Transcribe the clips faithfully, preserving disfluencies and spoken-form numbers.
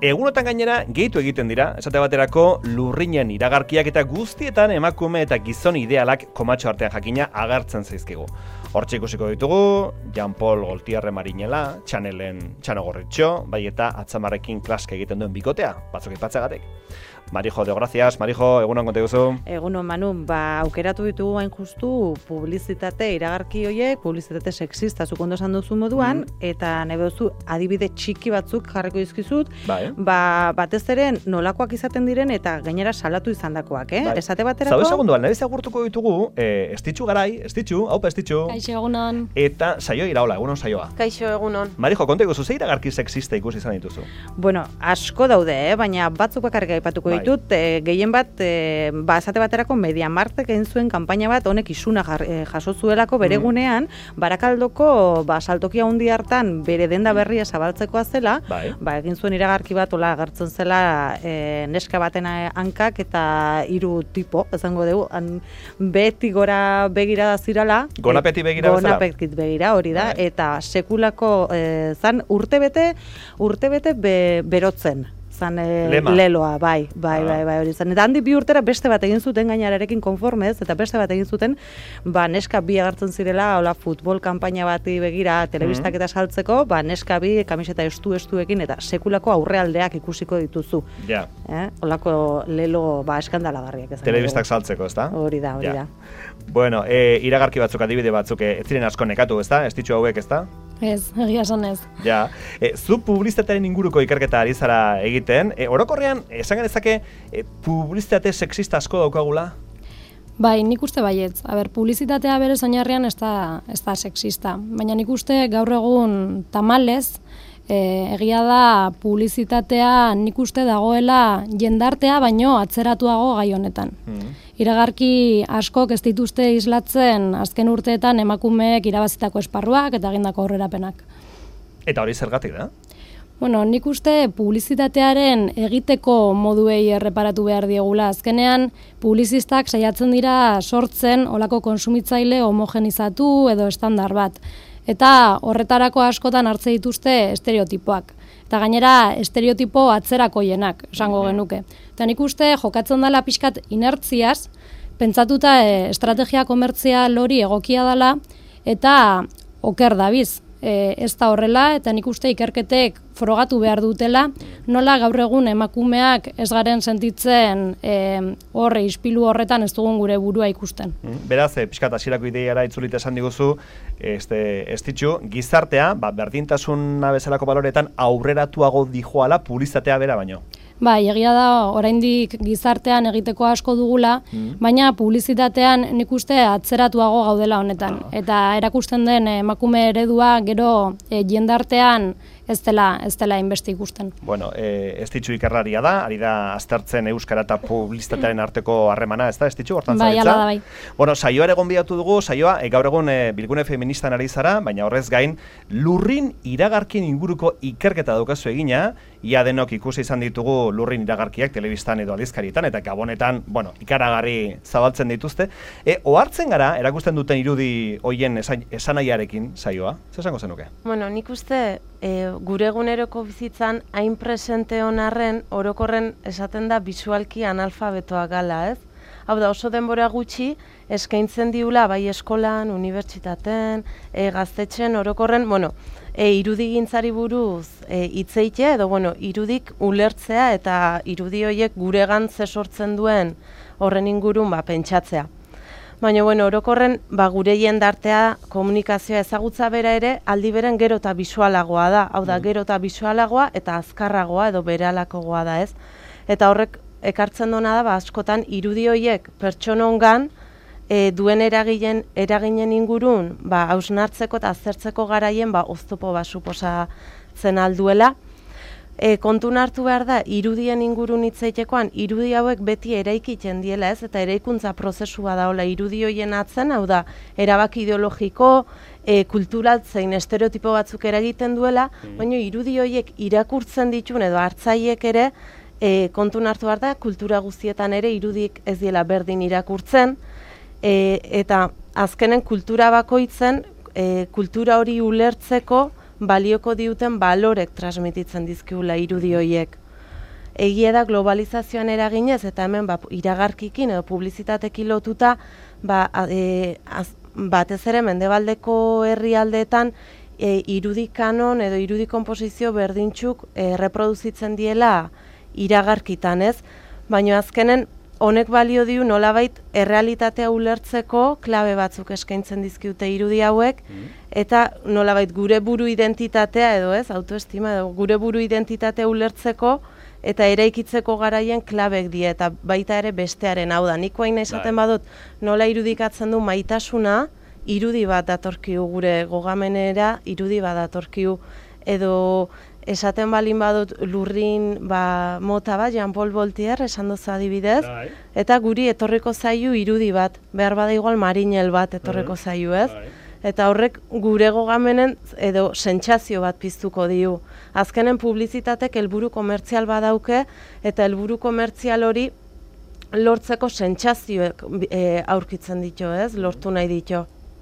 Egunotan gainera gehitu egiten dira, esate baterako lurrinen iragarkiak eta guztietan emakume eta gizon idealak komatxo artean jakina agertzen zaizkigu. Hortxe ikusiko ditugu, Jean-Paul Gaultier Marinela, Chanelen Txano Gorritxo, bai eta atzamarrekin klaske egiten duen bikotea, batzuk aipatzagatik. Marijo, deo, gracias. Marijo, egunon konte duzu? Egunon, Manu, ba, aukeratu ditugu hain justu publizitate iragarki horiek, publizitate sexista zuk ondo esan duzu moduan, mm. eta nahi duzu adibide txiki batzuk jarriko dizkizut, bai. ba, batez ere nolakoak izaten diren eta gainera salatu izandakoak, eh? Bai. Esate baterako... Zaude segunduan, nahi agurtuko ditugu, eh, estitxu garai, estitxu, haupa estitxu. Kaixo, egunon. Eta saio iraola, egunon saioa. Kaixo, egunon. Marijo, konte guzu, ze iragarki sexista ikusi izan dituzu? Bueno, asko daude, eh? Baina batzuk bakarrik aipatuko bai. ditut, e, gehien bat, e, ba, esate baterako Mediamarktek egin zuen kanpaina bat, honek isuna jar, e, jaso zuelako beregunean, mm. Barakaldoko ba, saltoki handi hartan bere denda berria zabaltzekoa zela, bai. ba, egin zuen iragarki bat, ola agertzen zela e, neska baten hankak eta hiru tipo, esango dugu, han, beti gora begirada zirala. Gonapeti begira bezala? Gonapetit begira, hori da, bai. Eta sekulako e, zan urtebete, urtebete be, berotzen. Zan e, leloa, bai, bai, ah. bai, bai, hori zan. Eta handi bi urtera beste bat egin zuten gainararekin konformez, eta beste bat egin zuten, ba, neska bi agertzen zirela, hola, futbol kanpaina bati begira, telebistak mm-hmm. eta saltzeko, ba, neska bi kamiseta estu-estuekin, eta sekulako aurrealdeak ikusiko dituzu. Ja. Eh? Holako lelo, ba, eskandalagarriak. Telebistak saltzeko, ezta? Hori da, hori ja. da. Bueno, e, iragarki batzuk, adibide batzuk, ez ziren asko nekatu, ezta? Estitxu hauek, ezta? Ez, egia esan ez. Ja, e, zu publizitatearen inguruko ikerketa ari zara egiten, e, orokorrean, esan genezake, e, publizitate sexista asko daukagula? Bai, nik uste baietz. A ber, publizitatea bere oinarrian ez da, ez da sexista. Baina nik uste gaur egun tamalez, e, egia da publizitatea nik uste dagoela jendartea baino atzeratuago gai honetan. Mm. Iragarki askok ez dituzte islatzen azken urteetan emakumeek irabazitako esparruak eta egindako aurrerapenak. Eta hori zergatik da? Bueno, nik uste publizitatearen egiteko moduei erreparatu behar diegula. Azkenean, publizistak saiatzen dira sortzen olako konsumitzaile homogenizatu edo estandar bat. Eta horretarako askotan hartze dituzte estereotipoak. Eta gainera estereotipo atzerakoienak, esango genuke. Eta nik uste jokatzen dela pixkat inertziaz, pentsatuta e, estrategia komertzial hori egokia dela, eta oker dabiz. E, ez da horrela, eta nik uste ikerketek frogatu behar dutela, nola gaur egun emakumeak ez garen sentitzen e, horre, ispilu horretan ez dugun gure burua ikusten. Beraz, e, pixkat hasierako ideiara itzulita esan diguzu, este, ez ditxu, gizartea, ba, berdintasuna bezalako baloretan aurreratuago dijoala publizitatea bera baino. Bai, egia da oraindik gizartean egiteko asko dugula, mm. baina publizitatean nik uste atzeratuago gaudela honetan. Ah. Eta erakusten den emakume eredua gero e, jendartean ez dela, ez dela inbeste ikusten. Bueno, e, ez ditxu ikerraria da, ari da aztertzen euskara eta publizitatearen arteko harremana, ez da, ez ditxu, hortan bai, zabiltza? Bai, ala da, bai. Bueno, saioa ere gonbidatu dugu, saioa, e, gaur egun e, bilgune feministan ari zara, baina horrez gain, lurrin iragarkien inguruko ikerketa daukazu egina, ia denok ikusi izan ditugu lurrin iragarkiak telebistan edo aldizkarietan, eta gabonetan, bueno, ikaragarri zabaltzen dituzte. E, ohartzen gara, erakusten duten irudi hoien esan, esanaiarekin saioa, zer esango zenuke? Bueno, nik uste e, gure eguneroko bizitzan hain presente honarren orokorren esaten da bisualki analfabetoa gala, ez? Hau da, oso denbora gutxi eskaintzen diula bai eskolan, unibertsitaten, e, gaztetxen orokorren, bueno, e, irudigintzari buruz e, hitzeite edo bueno, irudik ulertzea eta irudi horiek guregan ze sortzen duen horren ingurun ba, pentsatzea. Baina, bueno, orokorren, ba, gure jendartea komunikazioa ezagutza bera ere, aldi beren gero eta bisualagoa da. Hau da, gero eta bisualagoa eta azkarragoa edo berehalakoa da, ez? Eta horrek ekartzen dona da, ba, askotan irudi horiek pertsonongan e, duen eraginen, eraginen ingurun, ba, hausnartzeko eta aztertzeko garaien, ba, oztopo ba, suposatzen alduela. E, kontun hartu behar da, irudien ingurun hitzeitekoan, irudi hauek beti eraikiten diela, ez? Eta eraikuntza prozesua da, hola, irudi hoien atzen, hau da, erabaki ideologiko, e, kultural zein estereotipo batzuk eragiten duela, mm. baina irudi horiek irakurtzen ditun edo hartzaiek ere, e, kontun hartu behar da, kultura guztietan ere irudik ez diela berdin irakurtzen, e, eta azkenen kultura bakoitzen, e, kultura hori ulertzeko, balioko diuten balorek transmititzen dizkiula irudi horiek. egia da globalizazioan eraginez, eta hemen ba, iragarkikin edo publizitatekin lotuta, ba, e, az, batez ere mendebaldeko herrialdeetan e, irudi kanon edo irudi konposizio berdintxuk e, reproduzitzen diela iragarkitan, ez? Baina azkenen honek balio diu nolabait errealitatea ulertzeko klabe batzuk eskaintzen dizkiute irudi hauek, eta nolabait gure buru identitatea edo ez, autoestima edo gure buru identitatea ulertzeko eta eraikitzeko garaien klabek die, eta baita ere bestearen, hau da, nik hain esaten badut nola irudikatzen du maitasuna, irudi bat datorkiu gure gogamenera, irudi bat datorkiu, edo esaten balin badut lurrin ba, mota bat, Jean-Paul Voltaire esan duzu adibidez, eta guri etorriko zaiu irudi bat, behar bada igual marinel bat etorriko zaiu, ez? Eta horrek gure gogamenen edo sentsazio bat piztuko diu. Azkenen publizitatek helburu komertzial badauke, eta helburu komertzial hori lortzeko sentsazioek e, aurkitzen ditu, ez? Lortu nahi ditu.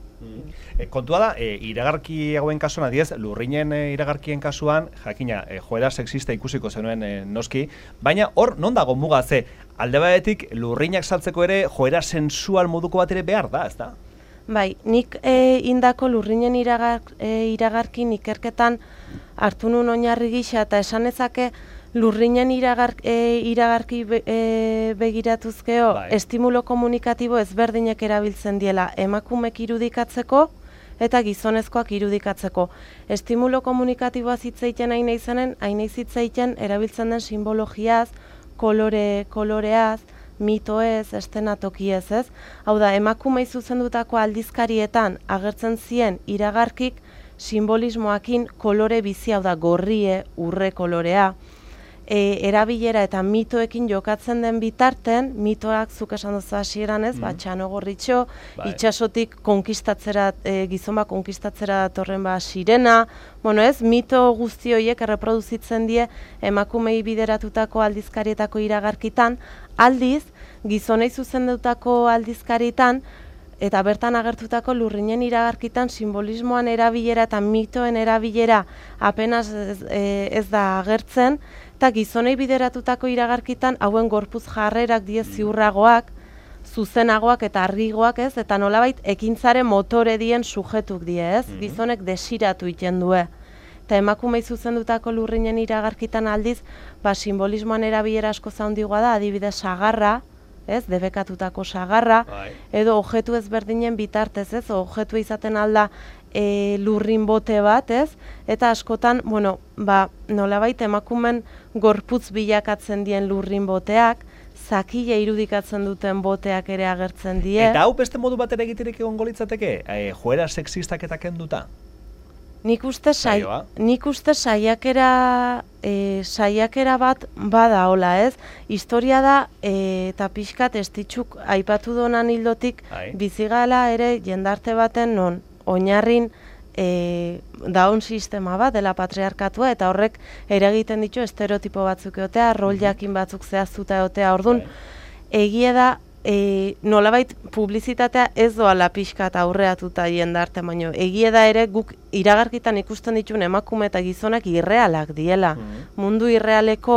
E, kontua da, e, iragarki hauen kasuan, adiez, lurrinen e, iragarkien kasuan, jakina, e, joera sexista ikusiko zenuen e, noski, baina hor non dago muga ze, alde batetik lurrinak saltzeko ere joera sensual moduko bat ere behar da, ez da? Bai, nik e, indako lurrinen iragar, e, iragarkin ikerketan hartu nun oinarri gisa eta esan ezake lurrinen iragar, e, iragarki be, e, begiratuzkeo bai. Estimulo komunikatibo ezberdinek erabiltzen diela emakumek irudikatzeko eta gizonezkoak irudikatzeko. Estimulo komunikatiboa zitzeiten hain izenen, hain zitzeiten erabiltzen den simbologiaz, kolore, koloreaz, mitoez, estenatokiez, ez? Hau da, emakumei zuzendutako aldizkarietan agertzen zien iragarkik simbolismoakin kolore bizi, hau da, gorrie, urre kolorea, e, erabilera eta mitoekin jokatzen den bitarten, mitoak zuk esan duzu hasieran, ez? Mm. Ba, Txano Gorritxo, bai. Itxasotik konkistatzera, e, gizon bat konkistatzera datorren ba sirena, bueno, ez? Mito guzti horiek erreproduzitzen die emakumei bideratutako aldizkarietako iragarkitan, aldiz, gizonei zuzendutako aldizkaritan, eta bertan agertutako lurrinen iragarkitan simbolismoan erabilera eta mitoen erabilera apenas ez, ez da agertzen, eta gizonei bideratutako iragarkitan hauen gorputz jarrerak die ziurragoak, zuzenagoak eta argigoak, ez, eta nolabait ekintzaren motore dien sujetuk die, ez, gizonek desiratu iten due. Eta emakumei zuzendutako lurrinen iragarkitan aldiz, ba, simbolismoan erabilera asko zaundigoa da, adibidez sagarra, ez, debekatutako sagarra, bai. Edo objektu ezberdinen bitartez, ez, objektu izaten alda e, lurrin bote bat, ez, eta askotan, bueno, ba, nolabait emakumen gorputz bilakatzen dien lurrin boteak, zakile irudikatzen duten boteak ere agertzen die. Eta hau beste modu bat ere egiterik egongo litzateke, e, joera sexistak eta kenduta? Nik uste, sai, nik uste saiakera, e, saiakera bat bada hola, ez? Historia da, e, eta pixkat estitxuk aipatu donan hildotik, bizigala ere jendarte baten non oinarrin e, daun sistema bat dela patriarkatua, eta horrek eragiten ditu estereotipo batzuk eotea, rol jakin batzuk zehaztuta eotea, orduan, egie da, E, nolabait publizitatea ez doala pixkat aurreatuta jendarte, baino egie da ere guk iragarkitan ikusten dituen emakume eta gizonak irrealak diela. Mm-hmm. Mundu irrealeko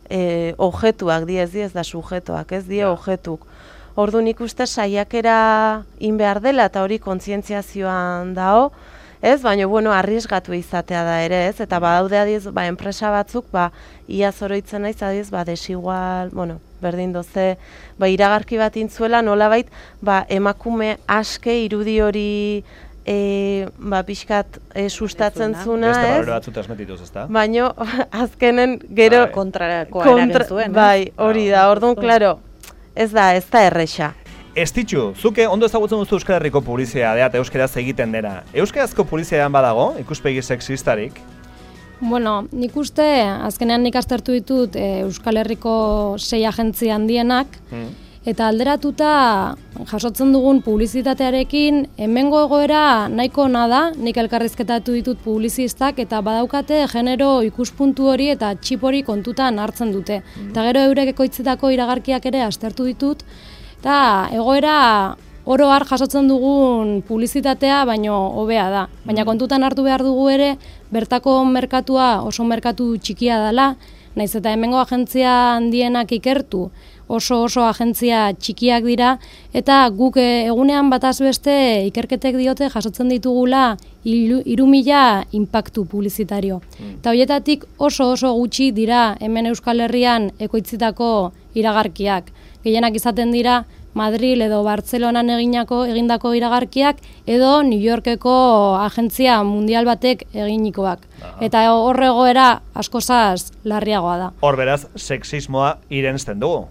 e, objetuak die, ez die, ez da sujetoak, ez die yeah. objetuk. Orduan ikuste saiakera in behar dela eta hori kontzientziazioan dao, ez, baina bueno, arriesgatu izatea da ere, ez, eta badaude adiez, ba, enpresa batzuk, ba, ia zoroitzen naiz adiez, ba, desigual, bueno, berdin doze, ba, iragarki bat intzuela, nolabait, ba, emakume aske irudi hori e, ba, pixkat e, sustatzen zuna, ez? Beste balore batzu transmitituz, ez da? Baina, azkenen, gero... Bai. Kontrako kontra, zuen, bai, hori da, orduan, klaro, ez da, ez da erresa. Estitxu, zuke ondo ezagutzen duzu Euskal Herriko publizitatea eta euskaraz egiten dena. Euskarazko publizitatean badago, ikuspegi sexistarik? Bueno, nik uste, azkenean nik aztertu ditut e, Euskal Herriko sei agentzia handienak, hmm. eta alderatuta jasotzen dugun publizitatearekin, hemengo egoera nahiko ona da, nik elkarrizketatu ditut publizistak, eta badaukate genero ikuspuntu hori eta txip hori kontutan hartzen dute. Hmm. Eta gero eurek ekoitzetako iragarkiak ere aztertu ditut, eta egoera oro har jasotzen dugun publizitatea baino hobea da. Baina kontutan hartu behar dugu ere, bertako merkatua oso merkatu txikia dela, Naiz eta hemengo agentzia handienak ikertu, oso oso agentzia txikiak dira, eta guk egunean bataz beste ikerketek diote jasotzen ditugula hiru mila inpaktu publizitario. Mm. Eta horietatik oso oso gutxi dira hemen Euskal Herrian ekoitzitako iragarkiak. Gehienak izaten dira Madril edo Bartzelonan eginako egindako iragarkiak edo New Yorkeko agentzia mundial batek eginikoak. Aha. Eta hor egoera askozaz larriagoa da. Hor beraz, sexismoa irensten dugu.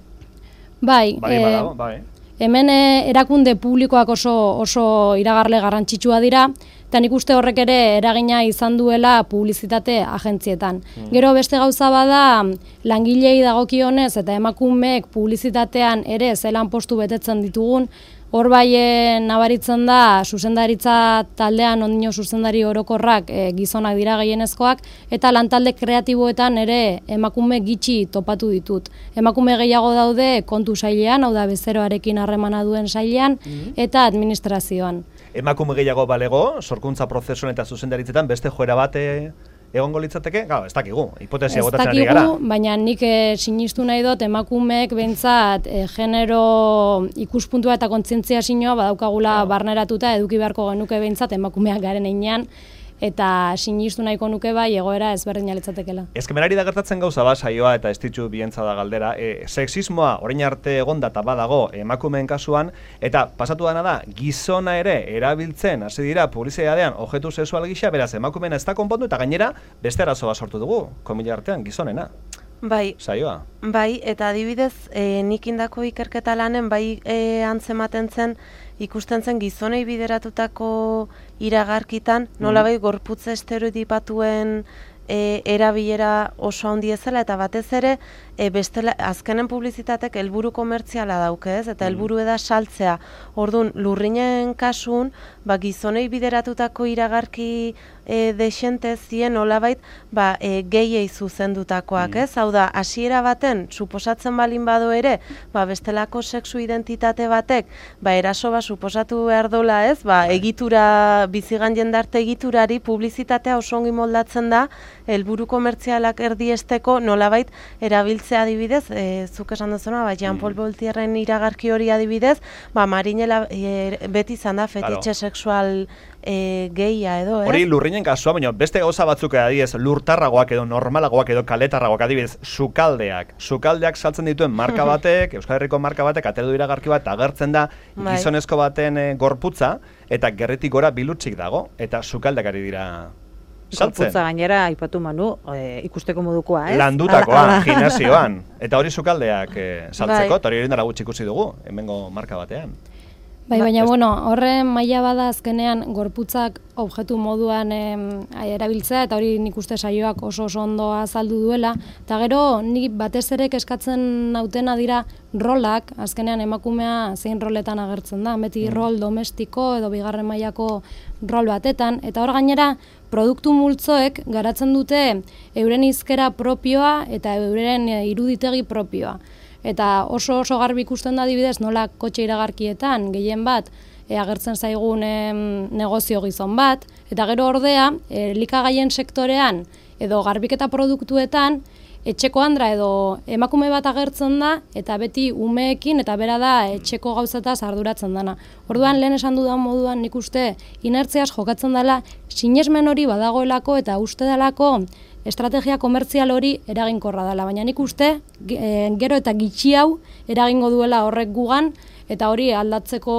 Bai, bai, e, badago, bai. Hemen erakunde publikoak oso, oso iragarle garrantzitsua dira, eta nik uste horrek ere eragina izan duela publizitate agentzietan. Mm. Gero beste gauza bada, langilei dagokionez eta emakumeek publizitatean ere zelan postu betetzen ditugun, hor bai nabaritzen da zuzendaritza taldean ondino zuzendari orokorrak e, gizonak dira gehienezkoak, eta lantalde kreatiboetan ere emakume gitxi topatu ditut. Emakume gehiago daude kontu sailean, hau da bezeroarekin harremana duen sailean, mm-hmm. eta administrazioan. Emakume gehiago balego, sorkuntza prozesuan eta zuzendaritzetan beste joera bat egongo litzateke? Gau, ez dakigu, hipotesia botatzen ari gara. Ez dakigu, baina nik e, sinistu nahi dut emakumeek behintzat e, genero ikuspuntua eta kontzientzia sinoa badaukagula no. barneratuta eduki beharko genuke behintzat emakumeak garen einean, eta sinistu nahiko nuke bai egoera ezberdina litzatekela. Ezkemenari da gertatzen gauza ba saioa eta ez ditu bientza da galdera. E, sexismoa orain arte egonda eta badago emakumeen kasuan, eta pasatu dana da gizona ere erabiltzen hasi dira publizitatean objektu sexual gisa, beraz emakumeen ez da konpondu eta gainera beste arazo bat sortu dugu, komila artean gizonena. Bai, saioa. Bai, eta adibidez, e, nik indako ikerketa lanen bai e, antzematen zen, ikusten zen gizonei bideratutako iragarkitan, nola bai gorputza estereotipatuen e, erabilera oso handi ezela, eta batez ere, e, bestela, azkenen publizitatek helburu komertziala dauke ez, eta helburu da saltzea. Orduan, lurrinen kasun, ba, gizonei bideratutako iragarki e, desente zien nolabait ba, e, gehiei zuzendutakoak, ez? Hau da, hasiera baten, suposatzen balin bado ere, ba, bestelako sexu identitate batek, ba, eraso ba, suposatu behar dola, ez? Ba, egitura, bizigan jendarte egiturari, publizitatea oso ongi moldatzen da, helburu komertzialak erdiesteko nolabait erabiltzea adibidez, e, zuk esan duzuna, ba, Jean-Paul Gaultierren iragarki hori adibidez, ba, Marinela e, beti izan da fetitxe claro. sexual e, gehia edo, ez? Hori lurrinen kasua, baina beste gauza batzuk adibidez, lurtarragoak edo normalagoak edo kaletarragoak adibidez, sukaldeak. Sukaldeak saltzen dituen marka batek, Euskal Herriko marka batek, atero du iragarki bat, agertzen da gizonezko baten e, gorputza, eta gerretik gora bilutsik dago, eta sukaldeak ari dira gorputza gainera aipatu Manu, e, ikusteko modukoa, ez? Landutakoa, gimnasioan. Eta hori sukaldeak e, saltzeko, eta hori erindara gutxi ikusi dugu, hemengo marka batean. Bai, baina, bueno, horren maila bada azkenean gorputzak objektu moduan em, erabiltzea, eta hori nik uste saioak oso oso ondo azaldu duela, eta gero nik batez ere eskatzen nautena dira rolak, azkenean emakumea zein roletan agertzen da, beti mm. rol domestiko edo bigarren mailako rol batetan, eta hor gainera produktu multzoek garatzen dute euren hizkera propioa eta euren iruditegi propioa. Eta oso oso garbi ikusten da adibidez nola kotxe iragarkietan gehien bat e, agertzen zaigun em, negozio gizon bat, eta gero ordea elikagaien sektorean edo garbiketa produktuetan etxeko andra edo emakume bat agertzen da eta beti umeekin eta bera da etxeko gauzataz arduratzen dana. Orduan lehen esan dudan moduan nik uste inertziaz jokatzen dela sinesmen hori badagoelako eta uste delako estrategia komertzial hori eraginkorra dela, baina nik uste e, gero eta gitxi hau eragingo duela horrek gugan eta hori aldatzeko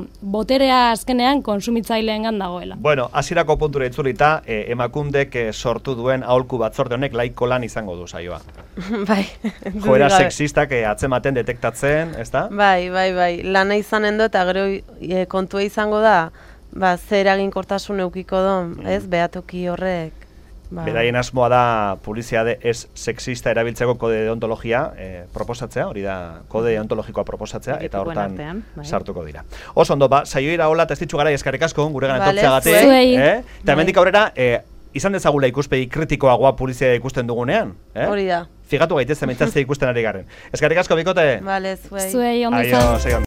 boterea azkenean kontsumitzaileengan dagoela. Bueno, hasierako puntura itzulita, e, emakundek e, sortu duen aholku batzorde honek laiko lan izango du saioa. Bai. Joera sexistak e, atzematen detektatzen, ezta? Bai, bai, bai. Lana izanen du eta gero e, kontua izango da, ba, zer eraginkortasun eukiko don, mm. ez, behatoki horrek. Ba. Beraien asmoa da publizitate ez sexista erabiltzeko kode deontologia eh, proposatzea, hori da kode deontologikoa proposatzea, eta hortan artean, bai. sartuko dira. Oso ondo, ba, saioira hola, eta ez ditxu gara eskarrik asko, gure gana etortzeagatik. Eh? Eta hemendik aurrera, eh, izan dezagula ikuspegi kritikoagoa publizitatea ikusten dugunean. Eh? Hori da. Figatu gaitez, hementzazte ikusten ari garen. Eskarrik asko, bikote? Vale, zuei. Zuei, ondo izan.